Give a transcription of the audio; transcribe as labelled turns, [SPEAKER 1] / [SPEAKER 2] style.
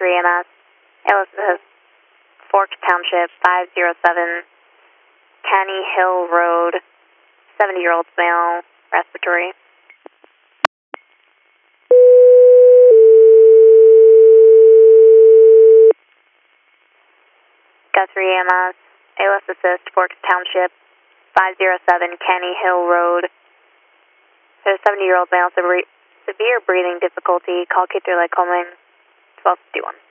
[SPEAKER 1] Guthrie EMS. ALS Fork Township, 507 Canny Hill Road, 70-year-old male, respiratory. Guthrie EMS, ALS Assist, Fork Township, 507 Canny Hill Road. There's a 70-year-old male, severe breathing difficulty. Call K3 like calming, 1251.